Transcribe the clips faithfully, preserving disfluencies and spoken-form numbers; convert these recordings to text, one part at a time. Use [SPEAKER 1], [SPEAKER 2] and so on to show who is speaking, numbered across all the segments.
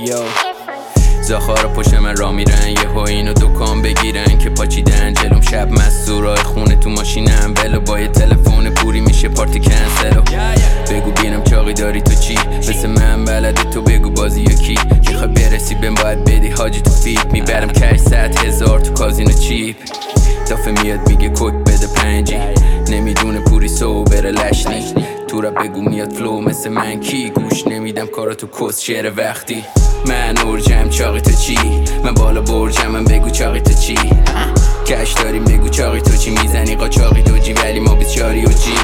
[SPEAKER 1] یو زاخارا پشت من را میرن یه ها اینو دکان بگیرن که پاچیدن جلوم شب مستورای خونه تو ماشینم ولو با یه تلفن پوری میشه پارتی کنسلو بگو بینم چاقی داری تو چی مثل من بلده تو بگو بازی یکی میخوای برسی بهم باید بدی حاجی تو فیت میبرم کش صد هزار تو کازینو چیپ دافه میاد میگه کد بده پنجی نمیدونه پوری سو بره لشنی تو را بگو میاد فلو مثل من کی گوش نمیدم کارا تو کس شعر وقتی من ارجم چاقی تو چی من بالا برجم من بگو چاقی تو چی کش داریم بگو چاقی تو چی میزنی قاچاقی تو جی ولی ما بیچاری و جی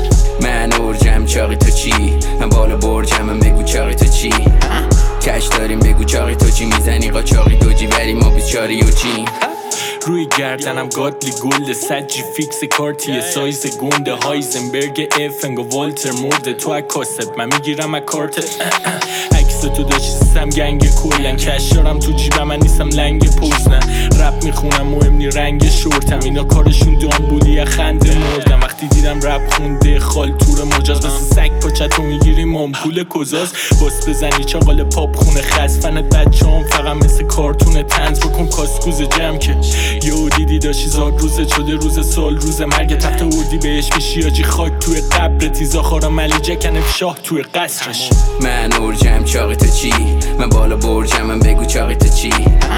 [SPEAKER 1] من ارجم چاقی تو چی من بالا برجم من بگو چاقی تو چی کش داریم بگو چاقی تو چی میزنی قاچاقی تو جی ولی ما بیچاری و جی
[SPEAKER 2] روی گردنم گاتلی گلده سجی فیکس کارتیه سایز گونده هایزنبرگ افنگ و والتر مرده تو اکاسب من میگیرم اکارت عکس تو داشتی سیستم گنگ کلن کشارم تو جیبم من نیستم لنگ پوزنن رپ میخونم مهم نی رنگ شورتم اینا کارشون دام بودی خنده مردم وقتی دیدم رپ خونده خال تور مجاز بس سگ پاچتو میگیریم آمپول کزاز باس بزنی چاقال پاپ خونه خزفنت بچه هم فقط مثل کارتون تنز بکن کاسکوز جمع که یو دیدی داشتی زاد روزه شده روز سال روز مرگ تفت وردی بهش میشی آجی خاک توی قبر تیزا خارا ملیجه کنف شاه توی قصرش
[SPEAKER 1] من ارجم چاقی تو چی من بالا برجم من بگو چاقی تو چی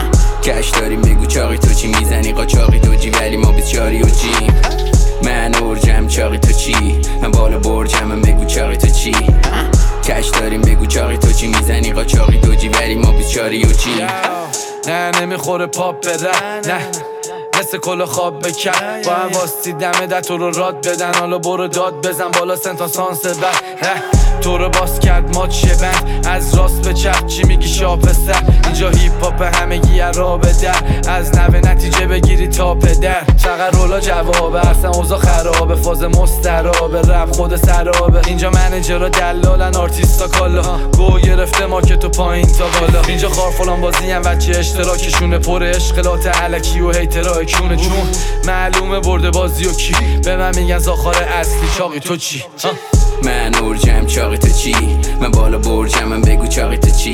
[SPEAKER 1] کش داریم بگو چاقی تو چی میزنی قاچاقی تو جی ولی ما بیچاری و جی من ارجم چاقی تو چی من بالا برجم من بگو چاقی تو چی کش داریم بگو چاقی تو چی میزنی قاچاقی تو جی ولی ما بیچاری و جی
[SPEAKER 3] نه نمیخوره پاپ بده نه مثل کل خواب بکن با هم واستی دمه در تو رو راد بدن حالا برو داد بزن بالا سنتا سانس بر تو رو باز کرد ما چه بند از راست به چپ چی میگی شاپسر اینجا هیپ هاپ همگی رابه در از نوه نتیجه بگیری تا پدر فقط رولا جوابه اصلا اوضاع خرابه فاز مسترابه رپ خود سرابه اینجا منیجر و دلالن آرتیستا کالا گو گرفته مارکت و پایین تا بالا اینجا خار فلان بازی هم وچه اشتراکشونه پر اشغالات علکی و هیترها کونه جون معلومه برده بازی و کی به من میگن زاخار اصلی چاقی تو چی
[SPEAKER 1] من ارجم چاقی تو چی من بالا برجم من بگو چاقی تو چی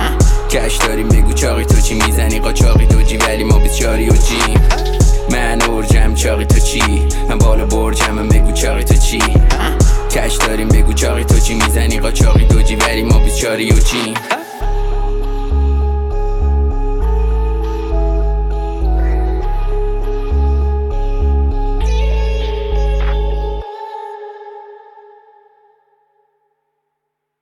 [SPEAKER 1] کش داریم بگو چاقی تو چی میزنی قاچاقی تو جی ولی ما بیچاری و جی من ارجم چاقی تو چی من بالا برجم من بگو چاقی تو چی کش داریم بگو چاقی تو چی میزنی قاچاقی تو جی ولی ما بیچاری و جی